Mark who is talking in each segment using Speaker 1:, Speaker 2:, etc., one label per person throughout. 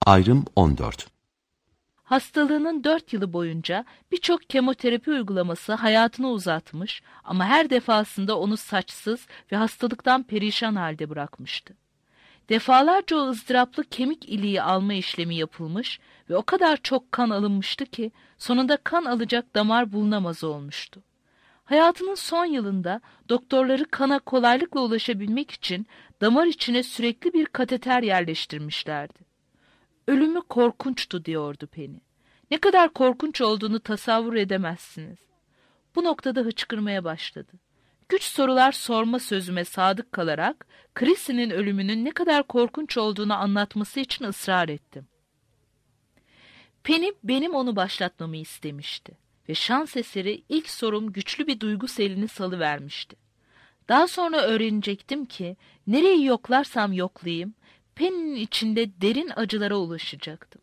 Speaker 1: Ayrım 14.
Speaker 2: Hastalığının 4 yılı boyunca birçok kemoterapi uygulaması hayatını uzatmış ama her defasında onu saçsız ve hastalıktan perişan halde bırakmıştı. Defalarca o ızdıraplı kemik iliği alma işlemi yapılmış ve o kadar çok kan alınmıştı ki sonunda kan alacak damar bulunamaz olmuştu. Hayatının son yılında doktorları kana kolaylıkla ulaşabilmek için damar içine sürekli bir kateter yerleştirmişlerdi. Ölümü korkunçtu diyordu Penny. Ne kadar korkunç olduğunu tasavvur edemezsiniz. Bu noktada hıçkırmaya başladı. Güç sorular sorma sözüme sadık kalarak Chrissy'nin ölümünün ne kadar korkunç olduğunu anlatması için ısrar ettim. Penny benim onu başlatmamı istemişti ve şans eseri ilk sorum güçlü bir duygu selini salıvermişti. Daha sonra öğrenecektim ki nereyi yoklarsam yoklayayım Penny'nin içinde derin acılara ulaşacaktım.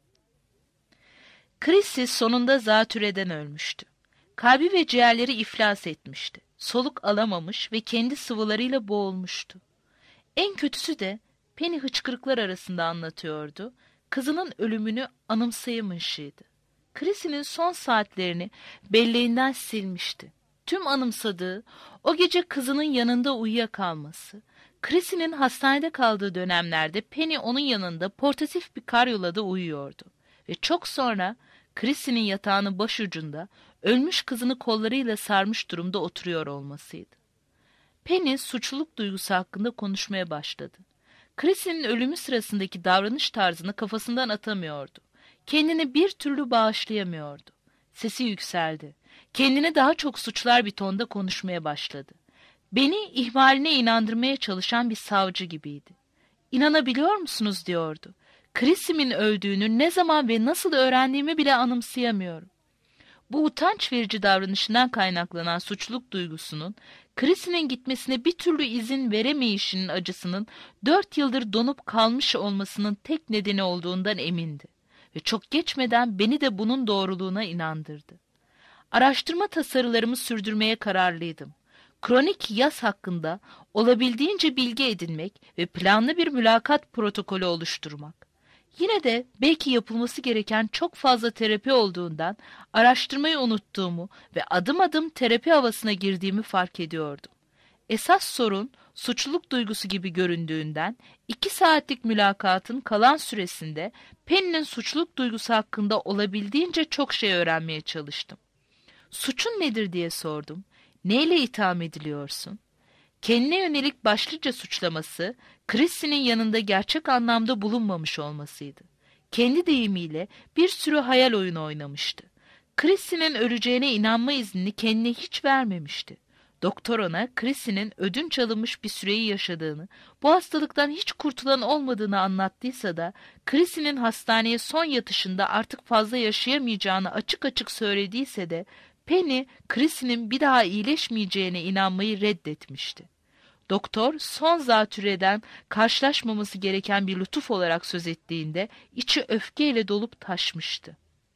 Speaker 2: Chrissy sonunda zatürreden ölmüştü. Kalbi ve ciğerleri iflas etmişti. Soluk alamamış ve kendi sıvılarıyla boğulmuştu. En kötüsü de Penny hıçkırıklar arasında anlatıyordu. Kızının ölümünü anımsayamışıydı. Chrissy'nin son saatlerini belleğinden silmişti. Tüm anımsadığı o gece kızının yanında uyuyakalması. Chrissy'nin hastanede kaldığı dönemlerde Penny onun yanında portatif bir karyolada uyuyordu. Ve çok sonra Chrissy'nin yatağının başucunda ölmüş kızını kollarıyla sarmış durumda oturuyor olmasıydı. Penny suçluluk duygusu hakkında konuşmaya başladı. Chrissy'nin ölümü sırasındaki davranış tarzını kafasından atamıyordu. Kendini bir türlü bağışlayamıyordu. Sesi yükseldi. Kendini daha çok suçlar bir tonda konuşmaya başladı. Beni ihmaline inandırmaya çalışan bir savcı gibiydi. "İnanabiliyor musunuz?" diyordu. "Chrissy'min öldüğünü ne zaman ve nasıl öğrendiğimi bile anımsayamıyorum." Bu utanç verici davranışından kaynaklanan suçluluk duygusunun, Chrissy'nin gitmesine bir türlü izin veremeyişinin acısının 4 yıldır donup kalmış olmasının tek nedeni olduğundan emindi. Ve çok geçmeden beni de bunun doğruluğuna inandırdı. Araştırma tasarılarımı sürdürmeye kararlıydım. Kronik yas hakkında olabildiğince bilgi edinmek ve planlı bir mülakat protokolü oluşturmak. Yine de belki yapılması gereken çok fazla terapi olduğundan araştırmayı unuttuğumu ve adım adım terapi havasına girdiğimi fark ediyordum. Esas sorun suçluluk duygusu gibi göründüğünden 2 saatlik mülakatın kalan süresinde Penny'nin suçluluk duygusu hakkında olabildiğince çok şey öğrenmeye çalıştım. "Suçun nedir?" diye sordum. "Neyle itham ediliyorsun?" Kendine yönelik başlıca suçlaması, Chrissy'nin yanında gerçek anlamda bulunmamış olmasıydı. Kendi deyimiyle bir sürü hayal oyunu oynamıştı. Chrissy'nin öleceğine inanma iznini kendine hiç vermemişti. Doktor ona Chrissy'nin ödünç alınmış bir süreyi yaşadığını, bu hastalıktan hiç kurtulan olmadığını anlattıysa da, Chrissy'nin hastaneye son yatışında artık fazla yaşayamayacağını açık açık söylediyse de, Penny, Chrissy'nin bir daha iyileşmeyeceğine inanmayı reddetmişti. Doktor, son zatürreden karşılaşmaması gereken bir lütuf olarak söz ettiğinde, içi öfkeyle dolup taşmıştı.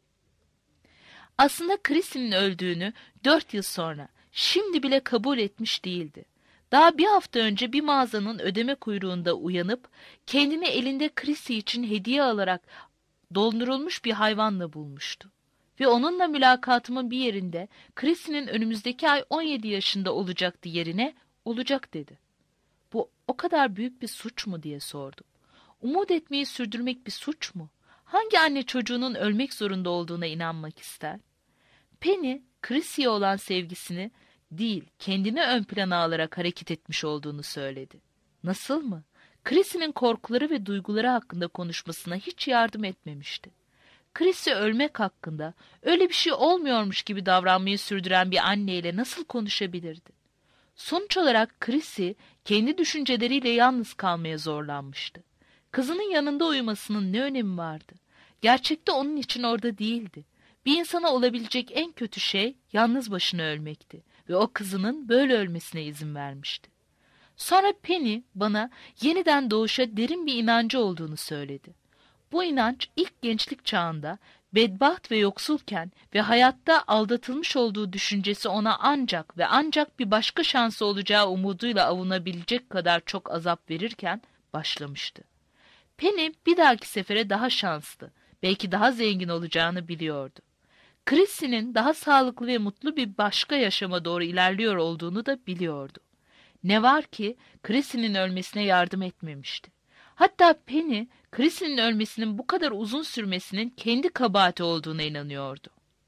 Speaker 2: Aslında Chrissy'nin öldüğünü 4 yıl sonra, şimdi bile kabul etmiş değildi. Daha bir hafta önce bir mağazanın ödeme kuyruğunda uyanıp, kendini elinde Chrissy için hediye alarak dondurulmuş bir hayvanla bulmuştu. Ve onunla mülakatımın bir yerinde Chrissy'nin önümüzdeki ay 17 yaşında olacaktı yerine olacak dedi. "Bu o kadar büyük bir suç mu?" diye sordum. "Umut etmeyi sürdürmek bir suç mu? Hangi anne çocuğunun ölmek zorunda olduğuna inanmak ister?" Penny, Chrissy'ye olan sevgisini değil, kendini ön plana alarak hareket etmiş olduğunu söyledi. Nasıl mı? Chrissy'nin korkuları ve duyguları hakkında konuşmasına hiç yardım etmemişti. Chrissy ölmek hakkında öyle bir şey olmuyormuş gibi davranmayı sürdüren bir anneyle nasıl konuşabilirdi? Sonuç olarak Chrissy kendi düşünceleriyle yalnız kalmaya zorlanmıştı. Kızının yanında uyumasının ne önemi vardı? Gerçekte onun için orada değildi. Bir insana olabilecek en kötü şey yalnız başına ölmekti ve o kızının böyle ölmesine izin vermişti. Sonra Penny bana yeniden doğuşa derin bir inancı olduğunu söyledi. Bu inanç ilk gençlik çağında bedbaht ve yoksulken ve hayatta aldatılmış olduğu düşüncesi ona ancak ve ancak bir başka şansı olacağı umuduyla avunabilecek kadar çok azap verirken başlamıştı. Penny bir dahaki sefere daha şanslı, belki daha zengin olacağını biliyordu. Chrissy'nin daha sağlıklı ve mutlu bir başka yaşama doğru ilerliyor olduğunu da biliyordu. Ne var ki Chrissy'nin ölmesine yardım etmemişti. Hatta Penny, Chrissy'nin ölmesinin bu kadar uzun sürmesinin kendi kabahati olduğuna inanıyordu.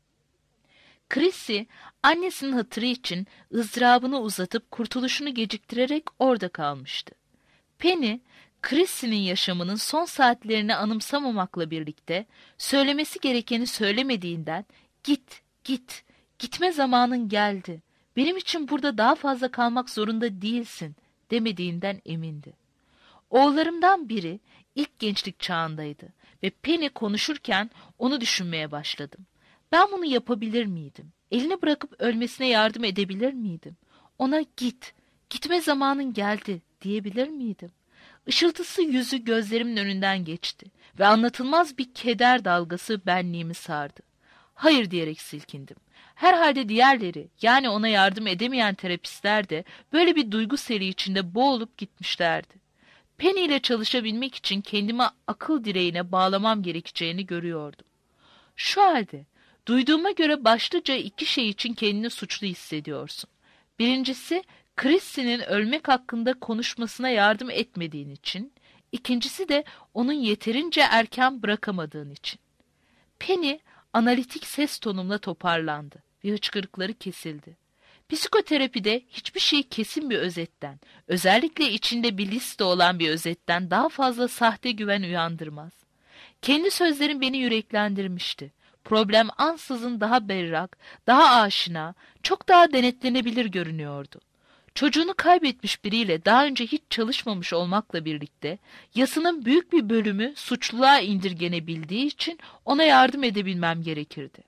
Speaker 2: Chrissy, annesinin hatırı için ızdırabını uzatıp kurtuluşunu geciktirerek orada kalmıştı. Penny, Chrissy'nin yaşamının son saatlerini anımsamamakla birlikte söylemesi gerekeni söylemediğinden "Git, git, gitme zamanın geldi. Benim için burada daha fazla kalmak zorunda değilsin." demediğinden emindi. Oğullarımdan biri ilk gençlik çağındaydı ve Penny konuşurken onu düşünmeye başladım. Ben bunu yapabilir miydim? Elini bırakıp ölmesine yardım edebilir miydim? Ona "Git, gitme zamanın geldi." diyebilir miydim? Işıltısı yüzü gözlerimin önünden geçti ve anlatılmaz bir keder dalgası benliğimi sardı. Hayır diyerek silkindim. Herhalde diğerleri, yani ona yardım edemeyen terapistler de böyle bir duygu seli içinde boğulup gitmişlerdi. Penny ile çalışabilmek için kendimi akıl direğine bağlamam gerekeceğini görüyordum. Şu halde, duyduğuma göre başlıca iki şey için kendini suçlu hissediyorsun. Birincisi, Chrissy'nin ölmek hakkında konuşmasına yardım etmediğin için, ikincisi de onun yeterince erken bırakamadığın için. Penny, analitik ses tonumla toparlandı ve hıçkırıkları kesildi. Psikoterapide hiçbir şey kesin bir özetten, özellikle içinde bir liste olan bir özetten daha fazla sahte güven uyandırmaz. Kendi sözlerim beni yüreklendirmişti. Problem ansızın daha berrak, daha aşina, çok daha denetlenebilir görünüyordu. Çocuğunu kaybetmiş biriyle daha önce hiç çalışmamış olmakla birlikte, yasının büyük bir bölümü suçluluğa indirgenebildiği için ona yardım edebilmem gerekirdi.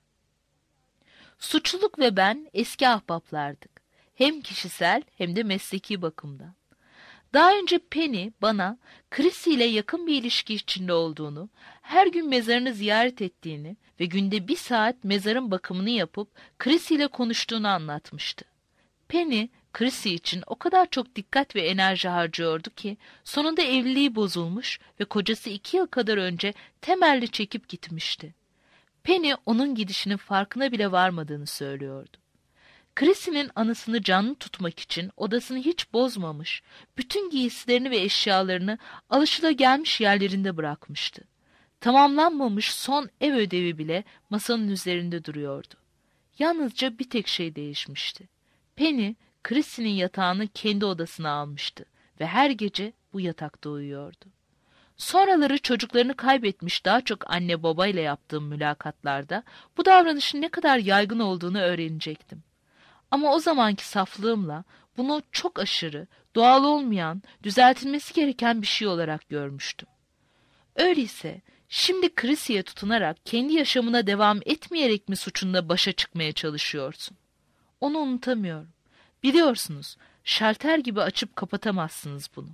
Speaker 2: Suçluluk ve ben eski ahbaplardık. Hem kişisel hem de mesleki bakımdan. Daha önce Penny bana Chrissy ile yakın bir ilişki içinde olduğunu, her gün mezarını ziyaret ettiğini ve günde 1 saat mezarın bakımını yapıp Chrissy ile konuştuğunu anlatmıştı. Penny, Chrissy için o kadar çok dikkat ve enerji harcıyordu ki sonunda evliliği bozulmuş ve kocası 2 yıl kadar önce temelli çekip gitmişti. Penny onun gidişinin farkına bile varmadığını söylüyordu. Chrissy'nin anısını canlı tutmak için odasını hiç bozmamış, bütün giysilerini ve eşyalarını alışılagelmiş yerlerinde bırakmıştı. Tamamlanmamış son ev ödevi bile masanın üzerinde duruyordu. Yalnızca bir tek şey değişmişti. Penny, Chrissy'nin yatağını kendi odasına almıştı ve her gece bu yatakta uyuyordu. Sonraları çocuklarını kaybetmiş daha çok anne babayla yaptığım mülakatlarda bu davranışın ne kadar yaygın olduğunu öğrenecektim. Ama o zamanki saflığımla bunu çok aşırı, doğal olmayan, düzeltilmesi gereken bir şey olarak görmüştüm. Öyleyse şimdi Chrissy'ye tutunarak kendi yaşamına devam etmeyerek mi suçunla başa çıkmaya çalışıyorsun? Onu unutamıyorum. Biliyorsunuz, şalter gibi açıp kapatamazsınız bunu.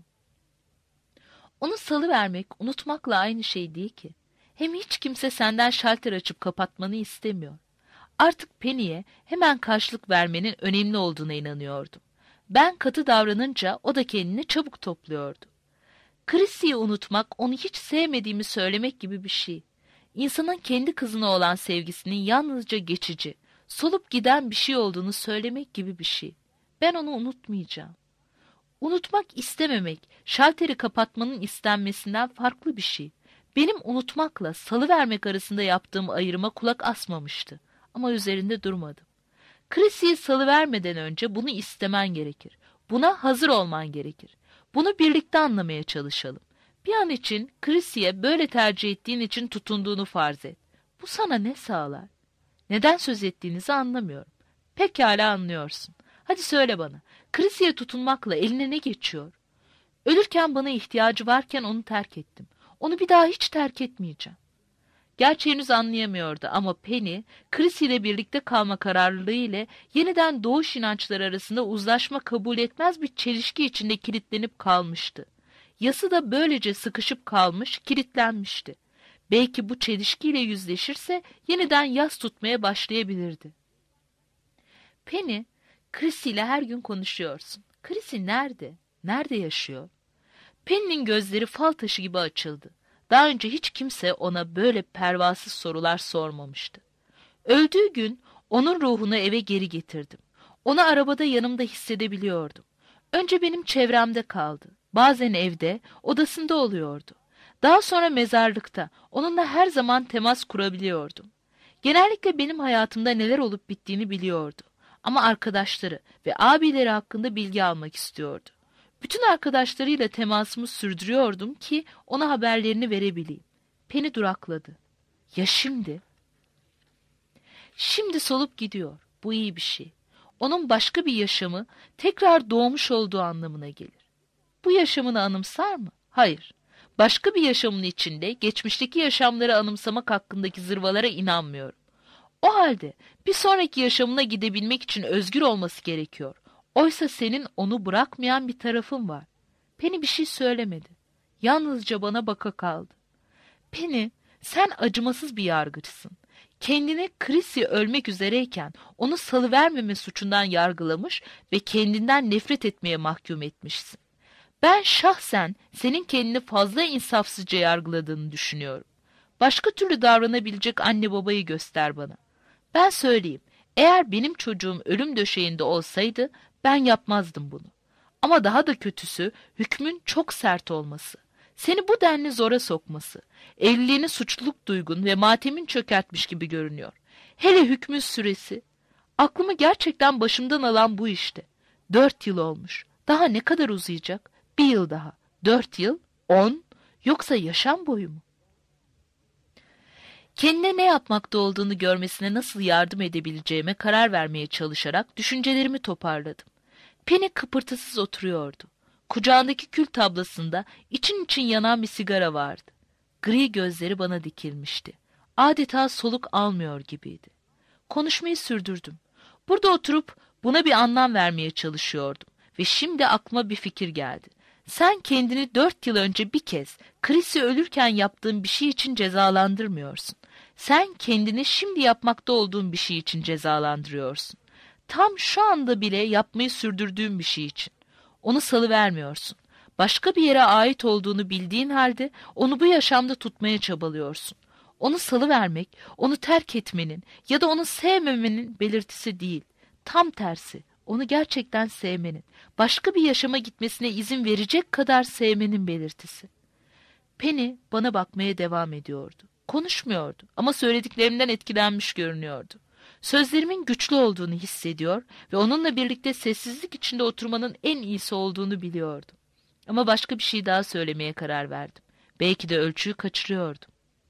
Speaker 2: Onu salıvermek, unutmakla aynı şey değil ki. Hem hiç kimse senden şalter açıp kapatmanı istemiyor. Artık Penny'e hemen karşılık vermenin önemli olduğuna inanıyordum. Ben katı davranınca o da kendini çabuk topluyordu. Chrissy'yi unutmak, onu hiç sevmediğimi söylemek gibi bir şey. İnsanın kendi kızına olan sevgisinin yalnızca geçici, solup giden bir şey olduğunu söylemek gibi bir şey. Ben onu unutmayacağım. Unutmak istememek, şalteri kapatmanın istenmesinden farklı bir şey. Benim unutmakla salıvermek arasında yaptığım ayrıma kulak asmamıştı. Ama üzerinde durmadım. Chrissy'yi salıvermeden önce bunu istemen gerekir. Buna hazır olman gerekir. Bunu birlikte anlamaya çalışalım. Bir an için Chrissy'ye böyle tercih ettiğin için tutunduğunu farz et. Bu sana ne sağlar? Neden söz ettiğinizi anlamıyorum. Pekala anlıyorsun. Hadi söyle bana. Chrissy'ye tutunmakla eline ne geçiyor? Ölürken bana ihtiyacı varken onu terk ettim. Onu bir daha hiç terk etmeyeceğim. Gerçi henüz anlayamıyordu ama Penny, Chrissy ile birlikte kalma kararlılığı ile yeniden doğuş inançları arasında uzlaşma kabul etmez bir çelişki içinde kilitlenip kalmıştı. Yası da böylece sıkışıp kalmış, kilitlenmişti. Belki bu çelişkiyle yüzleşirse yeniden yas tutmaya başlayabilirdi. Penny, Chrissy ile her gün konuşuyorsun. Chrissy nerede? Nerede yaşıyor? Penny'nin gözleri fal taşı gibi açıldı. Daha önce hiç kimse ona böyle pervasız sorular sormamıştı. Öldüğü gün onun ruhunu eve geri getirdim. Onu arabada yanımda hissedebiliyordum. Önce benim çevremde kaldı. Bazen evde, odasında oluyordu. Daha sonra mezarlıkta, onunla her zaman temas kurabiliyordum. Genellikle benim hayatımda neler olup bittiğini biliyordu. Ama arkadaşları ve abileri hakkında bilgi almak istiyordu. Bütün arkadaşlarıyla temasımı sürdürüyordum ki ona haberlerini verebileyim. Penny durakladı. Ya şimdi? Şimdi solup gidiyor. Bu iyi bir şey. Onun başka bir yaşamı tekrar doğmuş olduğu anlamına gelir. Bu yaşamını anımsar mı? Hayır. Başka bir yaşamın içinde geçmişteki yaşamları anımsamak hakkındaki zırvalara inanmıyorum. O halde bir sonraki yaşamına gidebilmek için özgür olması gerekiyor. Oysa senin onu bırakmayan bir tarafın var. Penny bir şey söylemedi. Yalnızca bana baka kaldı. Penny, sen acımasız bir yargıçsın. Kendini Chrissy ölmek üzereyken onu salıvermeme suçundan yargılamış ve kendinden nefret etmeye mahkum etmişsin. Ben şahsen senin kendini fazla insafsızca yargıladığını düşünüyorum. Başka türlü davranabilecek anne babayı göster bana. Ben söyleyeyim, eğer benim çocuğum ölüm döşeğinde olsaydı ben yapmazdım bunu. Ama daha da kötüsü hükmün çok sert olması. Seni bu denli zora sokması, evliliğini suçluluk duygun ve matemin çökertmiş gibi görünüyor. Hele hükmün süresi. Aklımı gerçekten başımdan alan bu işte. 4 yıl olmuş. Daha ne kadar uzayacak? 1 yıl daha. 4 yıl? 10? Yoksa yaşam boyu mu? Kendine ne yapmakta olduğunu görmesine nasıl yardım edebileceğime karar vermeye çalışarak düşüncelerimi toparladım. Penny kıpırtısız oturuyordu. Kucağındaki kül tablasında için için yanan bir sigara vardı. Gri gözleri bana dikilmişti. Adeta soluk almıyor gibiydi. Konuşmayı sürdürdüm. Burada oturup buna bir anlam vermeye çalışıyordum. Ve şimdi aklıma bir fikir geldi. Sen kendini 4 yıl önce bir kez Chrissy ölürken yaptığın bir şey için cezalandırmıyorsun. Sen kendini şimdi yapmakta olduğun bir şey için cezalandırıyorsun. Tam şu anda bile yapmayı sürdürdüğün bir şey için. Onu salıvermiyorsun. Başka bir yere ait olduğunu bildiğin halde onu bu yaşamda tutmaya çabalıyorsun. Onu salıvermek, onu terk etmenin ya da onu sevmemenin belirtisi değil. Tam tersi, onu gerçekten sevmenin, başka bir yaşama gitmesine izin verecek kadar sevmenin belirtisi. Penny bana bakmaya devam ediyordu. Konuşmuyordu ama söylediklerimden etkilenmiş görünüyordu. Sözlerimin güçlü olduğunu hissediyor ve onunla birlikte sessizlik içinde oturmanın en iyisi olduğunu biliyordum. Ama başka bir şey daha söylemeye karar verdim. Belki de ölçüyü kaçırıyordum.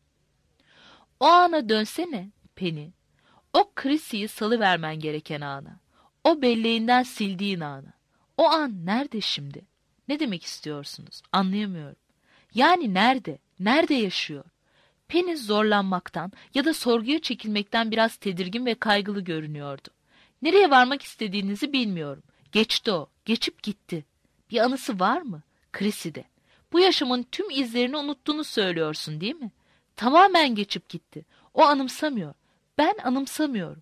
Speaker 2: O ana dönsene Penny. O Chrissy'yi salıvermen gereken ana. O belleğinden sildiğin ana. O an nerede şimdi? Ne demek istiyorsunuz? Anlayamıyorum. Yani nerede? Nerede yaşıyor? Penny zorlanmaktan ya da sorguya çekilmekten biraz tedirgin ve kaygılı görünüyordu. Nereye varmak istediğinizi bilmiyorum. Geçti o, geçip gitti. Bir anısı var mı? Chrissy'de. Bu yaşamın tüm izlerini unuttuğunu söylüyorsun değil mi? Tamamen geçip gitti. O anımsamıyor. Ben anımsamıyorum.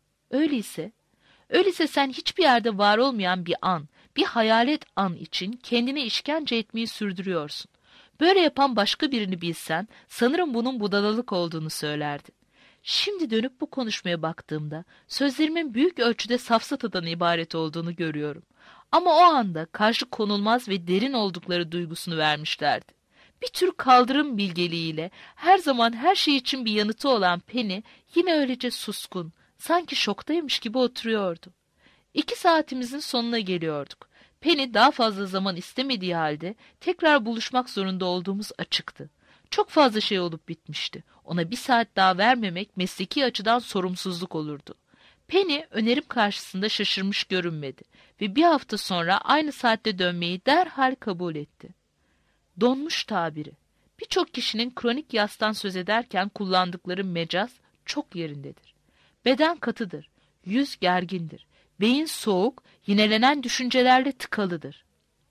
Speaker 2: Öyleyse sen hiçbir yerde var olmayan bir an, bir hayalet an için kendine işkence etmeyi sürdürüyorsun. Böyle yapan başka birini bilsen, sanırım bunun budalalık olduğunu söylerdin. Şimdi dönüp bu konuşmaya baktığımda, sözlerimin büyük ölçüde safsatadan ibaret olduğunu görüyorum. Ama o anda karşı konulmaz ve derin oldukları duygusunu vermişlerdi. Bir tür kaldırım bilgeliğiyle her zaman her şey için bir yanıtı olan Penny yine öylece suskun, sanki şoktaymış gibi oturuyordu. 2 saatimizin sonuna geliyorduk. Penny daha fazla zaman istemediği halde tekrar buluşmak zorunda olduğumuz açıktı. Çok fazla şey olup bitmişti. Ona 1 saat daha vermemek mesleki açıdan sorumsuzluk olurdu. Penny önerim karşısında şaşırmış görünmedi ve 1 hafta sonra aynı saatte dönmeyi derhal kabul etti. Donmuş tabiri. Birçok kişinin kronik yastan söz ederken kullandıkları mecaz çok yerindedir. Beden katıdır, yüz gergindir, beyin soğuk, yinelenen düşüncelerle tıkalıdır.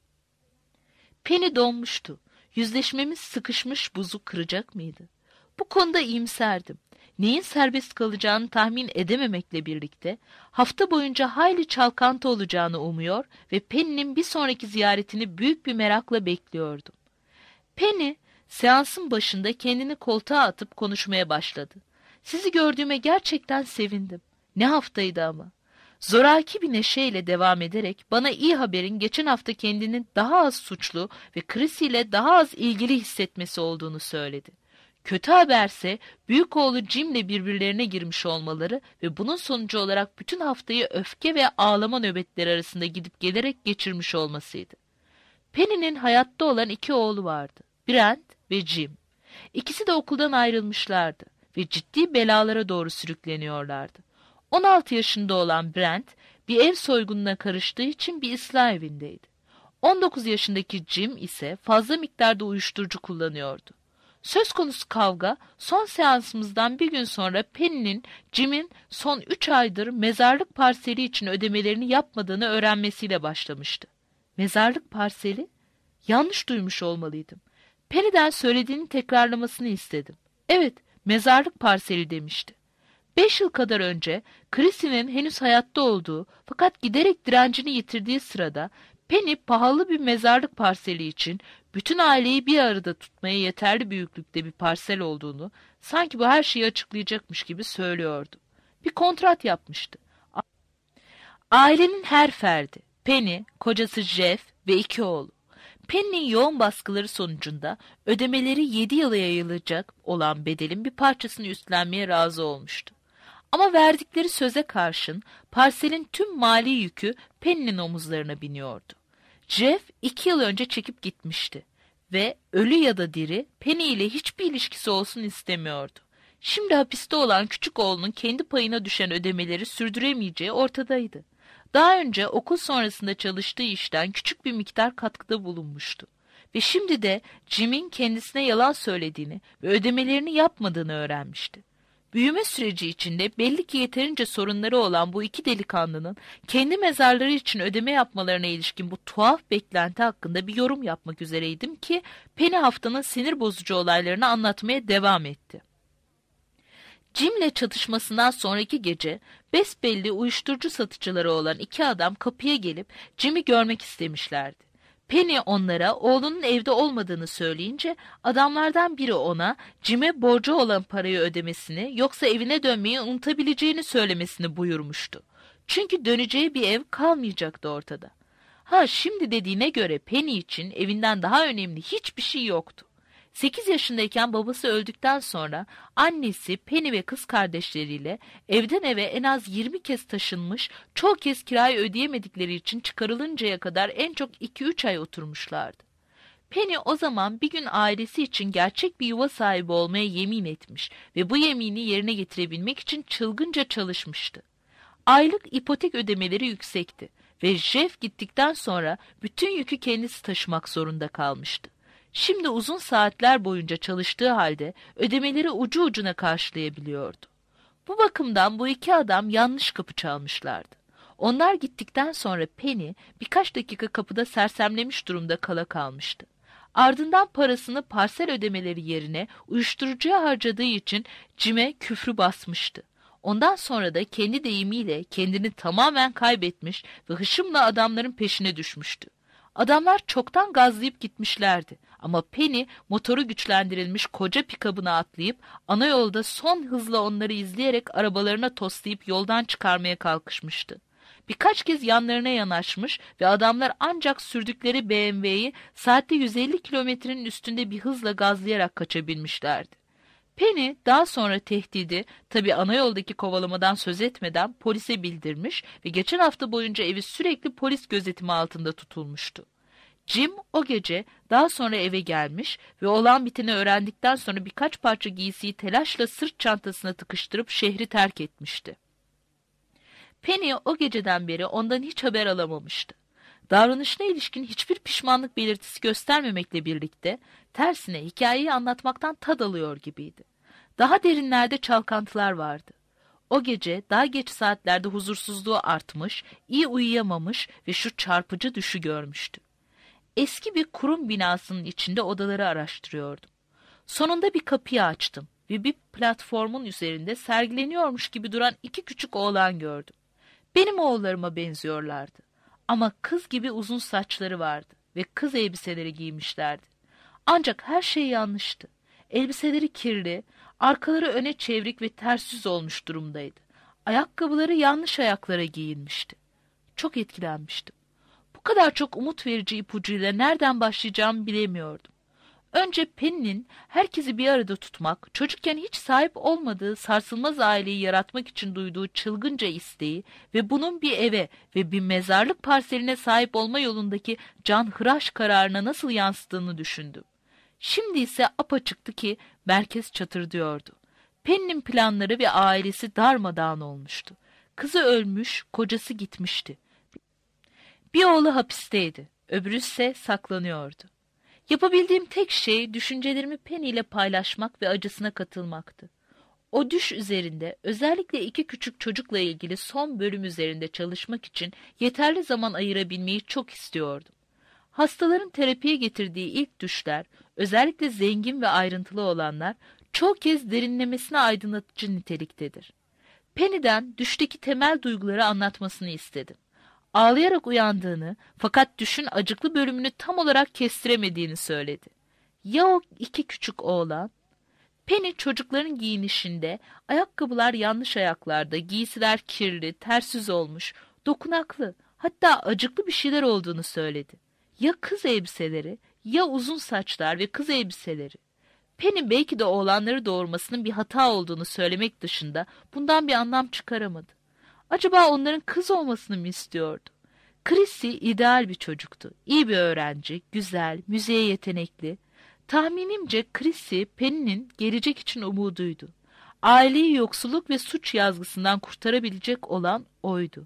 Speaker 2: Penny donmuştu. Yüzleşmemiz sıkışmış buzu kıracak mıydı? Bu konuda iyimserdim. Neyin serbest kalacağını tahmin edememekle birlikte hafta boyunca hayli çalkantı olacağını umuyor ve Penny'nin bir sonraki ziyaretini büyük bir merakla bekliyordum. Penny, seansın başında kendini koltuğa atıp konuşmaya başladı. Sizi gördüğüme gerçekten sevindim. Ne haftaydı ama. Zoraki bir neşeyle devam ederek bana iyi haberin geçen hafta kendini daha az suçlu ve Chris ile daha az ilgili hissetmesi olduğunu söyledi. Kötü haberse büyük oğlu Jim'le birbirlerine girmiş olmaları ve bunun sonucu olarak bütün haftayı öfke ve ağlama nöbetleri arasında gidip gelerek geçirmiş olmasıydı. Penny'nin hayatta olan 2 oğlu vardı. Brent ve Jim. İkisi de okuldan ayrılmışlardı ve ciddi belalara doğru sürükleniyorlardı. 16 yaşında olan Brent bir ev soygununa karıştığı için bir ıslah evindeydi. 19 yaşındaki Jim ise fazla miktarda uyuşturucu kullanıyordu. Söz konusu kavga son seansımızdan bir gün sonra Penny'nin Jim'in son 3 aydır mezarlık parseli için ödemelerini yapmadığını öğrenmesiyle başlamıştı. Mezarlık parseli? Yanlış duymuş olmalıydım. Penny'den söylediğini tekrarlamasını istedim. Evet, mezarlık parseli demişti. 5 yıl kadar önce Chrissy'nin henüz hayatta olduğu fakat giderek direncini yitirdiği sırada Penny pahalı bir mezarlık parseli için bütün aileyi bir arada tutmaya yeterli büyüklükte bir parsel olduğunu sanki bu her şeyi açıklayacakmış gibi söylüyordu. Bir kontrat yapmıştı. Ailenin her ferdi, Penny, kocası Jeff ve 2 oğlu. Penny'nin yoğun baskıları sonucunda ödemeleri 7 yıla yayılacak olan bedelin bir parçasını üstlenmeye razı olmuştu. Ama verdikleri söze karşın parselin tüm mali yükü Penny'nin omuzlarına biniyordu. Jeff 2 yıl önce çekip gitmişti ve ölü ya da diri Penny ile hiçbir ilişkisi olsun istemiyordu. Şimdi hapiste olan küçük oğlunun kendi payına düşen ödemeleri sürdüremeyeceği ortadaydı. Daha önce okul sonrasında çalıştığı işten küçük bir miktar katkıda bulunmuştu. Ve şimdi de Jim'in kendisine yalan söylediğini ve ödemelerini yapmadığını öğrenmişti. Büyüme süreci içinde belli ki yeterince sorunları olan bu 2 delikanlının kendi mezarları için ödeme yapmalarına ilişkin bu tuhaf beklenti hakkında bir yorum yapmak üzereydim ki Penny haftanın sinir bozucu olaylarını anlatmaya devam etti. Jim'le çatışmasından sonraki gece besbelli uyuşturucu satıcıları olan 2 adam kapıya gelip Jim'i görmek istemişlerdi. Penny onlara oğlunun evde olmadığını söyleyince adamlardan biri ona Jim'e borcu olan parayı ödemesini yoksa evine dönmeyi unutabileceğini söylemesini buyurmuştu. Çünkü döneceği bir ev kalmayacaktı ortada. Şimdi dediğine göre Penny için evinden daha önemli hiçbir şey yoktu. 8 yaşındayken babası öldükten sonra annesi Penny ve kız kardeşleriyle evden eve en az 20 kez taşınmış, çoğu kez kirayı ödeyemedikleri için çıkarılıncaya kadar en çok 2-3 ay oturmuşlardı. Penny o zaman bir gün ailesi için gerçek bir yuva sahibi olmaya yemin etmiş ve bu yemini yerine getirebilmek için çılgınca çalışmıştı. Aylık ipotek ödemeleri yüksekti ve Jeff gittikten sonra bütün yükü kendisi taşımak zorunda kalmıştı. Şimdi uzun saatler boyunca çalıştığı halde ödemeleri ucu ucuna karşılayabiliyordu. Bu bakımdan bu 2 adam yanlış kapı çalmışlardı. Onlar gittikten sonra Penny birkaç dakika kapıda sersemlemiş durumda kala kalmıştı. Ardından parasını parsel ödemeleri yerine uyuşturucuya harcadığı için Jim'e küfrü basmıştı. Ondan sonra da kendi deyimiyle kendini tamamen kaybetmiş ve hışımla adamların peşine düşmüştü. Adamlar çoktan gazlayıp gitmişlerdi ama Penny motoru güçlendirilmiş koca pikabına atlayıp ana yolda son hızla onları izleyerek arabalarına toslayıp yoldan çıkarmaya kalkışmıştı. Birkaç kez yanlarına yanaşmış ve adamlar ancak sürdükleri BMW'yi saatte 150 kilometrenin üstünde bir hızla gazlayarak kaçabilmişlerdi. Penny daha sonra tehdidi, tabii ana yoldaki kovalamadan söz etmeden polise bildirmiş ve geçen hafta boyunca evi sürekli polis gözetimi altında tutulmuştu. Jim o gece daha sonra eve gelmiş ve olan biteni öğrendikten sonra birkaç parça giysiyi telaşla sırt çantasına tıkıştırıp şehri terk etmişti. Penny o geceden beri ondan hiç haber alamamıştı. Davranışına ilişkin hiçbir pişmanlık belirtisi göstermemekle birlikte tersine hikayeyi anlatmaktan tad alıyor gibiydi. Daha derinlerde çalkantılar vardı. O gece daha geç saatlerde huzursuzluğu artmış, iyi uyuyamamış ve şu çarpıcı düşü görmüştü. Eski bir kurum binasının içinde odaları araştırıyordum. Sonunda bir kapıyı açtım ve bir platformun üzerinde sergileniyormuş gibi duran 2 küçük oğlan gördüm. Benim oğullarıma benziyorlardı. Ama kız gibi uzun saçları vardı ve kız elbiseleri giymişlerdi. Ancak her şey yanlıştı. Elbiseleri kirli, arkaları öne çevrik ve ters yüz olmuş durumdaydı. Ayakkabıları yanlış ayaklara giyilmişti. Çok etkilenmiştim. Bu kadar çok umut verici ipucuyla nereden başlayacağımı bilemiyordum. Önce Penny'nin herkesi bir arada tutmak, çocukken hiç sahip olmadığı sarsılmaz aileyi yaratmak için duyduğu çılgınca isteği ve bunun bir eve ve bir mezarlık parseline sahip olma yolundaki canhıraş kararına nasıl yansıttığını düşündüm. Şimdi ise apaçıktı ki merkez çatırdıyordu. Penny'nin planları ve ailesi darmadağın olmuştu. Kızı ölmüş, kocası gitmişti. Bir oğlu hapisteydi, öbürü ise saklanıyordu. Yapabildiğim tek şey düşüncelerimi Penny ile paylaşmak ve acısına katılmaktı. O düş üzerinde, özellikle iki küçük çocukla ilgili son bölüm üzerinde çalışmak için yeterli zaman ayırabilmeyi çok istiyordum. Hastaların terapiye getirdiği ilk düşler, özellikle zengin ve ayrıntılı olanlar, çoğu kez derinlemesine aydınlatıcı niteliktedir. Penny'den düşteki temel duyguları anlatmasını istedim. Ağlayarak uyandığını fakat düşün acıklı bölümünü tam olarak kestiremediğini söyledi. Ya o iki küçük oğlan? Penny çocukların giyinişinde, ayakkabılar yanlış ayaklarda, giysiler kirli, ters yüz olmuş, dokunaklı, hatta acıklı bir şeyler olduğunu söyledi. Ya kız elbiseleri, ya uzun saçlar ve kız elbiseleri. Penny belki de oğlanları doğurmasının bir hata olduğunu söylemek dışında bundan bir anlam çıkaramadı. Acaba onların kız olmasını mı istiyordu? Chrissy ideal bir çocuktu. İyi bir öğrenci, güzel, müziğe yetenekli. Tahminimce Chrissy, Penny'nin gelecek için umuduydu. Aileyi yoksulluk ve suç yazgısından kurtarabilecek olan oydu.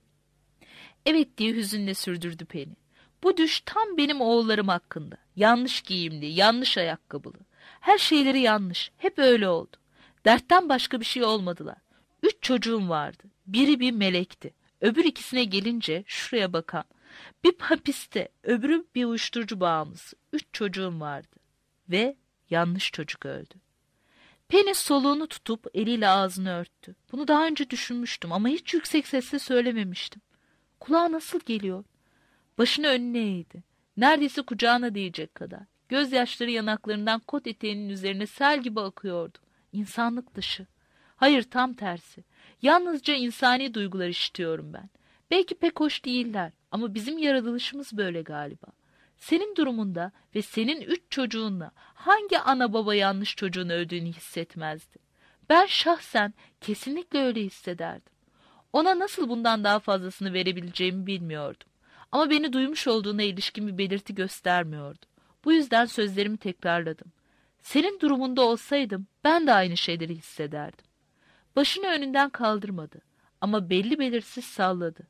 Speaker 2: Evet diye hüzünle sürdürdü Penny. Bu düş tam benim oğullarım hakkında. Yanlış giyimli, yanlış ayakkabılı. Her şeyleri yanlış. Hep öyle oldu. Dertten başka bir şey olmadılar. 3 çocuğum vardı. Biri bir melekti. Öbür ikisine gelince şuraya bakan. Bir hapiste, öbürü bir uyuşturucu bağımlısı. 3 çocuğum vardı. Ve yanlış çocuk öldü. Penny soluğunu tutup eliyle ağzını örttü. Bunu daha önce düşünmüştüm ama hiç yüksek sesle söylememiştim. Kulağa nasıl geliyor? Başını önüne eğdi. Neredeyse kucağına değecek kadar. Gözyaşları yanaklarından kot eteğinin üzerine sel gibi akıyordu. İnsanlık dışı. Hayır, tam tersi. Yalnızca insani duygular işitiyorum ben. Belki pek hoş değiller ama bizim yaratılışımız böyle galiba. Senin durumunda ve senin 3 çocuğunla hangi ana baba yanlış çocuğun öldüğünü hissetmezdi? Ben şahsen kesinlikle öyle hissederdim. Ona nasıl bundan daha fazlasını verebileceğimi bilmiyordum. Ama beni duymuş olduğuna ilişkin bir belirti göstermiyordu. Bu yüzden sözlerimi tekrarladım. Senin durumunda olsaydım ben de aynı şeyleri hissederdim. Başını önünden kaldırmadı ama belli belirsiz salladı.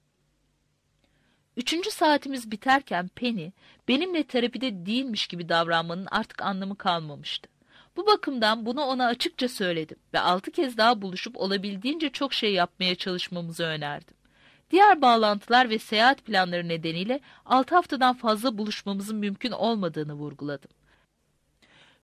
Speaker 2: 3. saatimiz biterken Penny, benimle terapide değilmiş gibi davranmanın artık anlamı kalmamıştı. Bu bakımdan bunu ona açıkça söyledim ve 6 kez daha buluşup olabildiğince çok şey yapmaya çalışmamızı önerdim. Diğer bağlantılar ve seyahat planları nedeniyle 6 haftadan fazla buluşmamızın mümkün olmadığını vurguladım.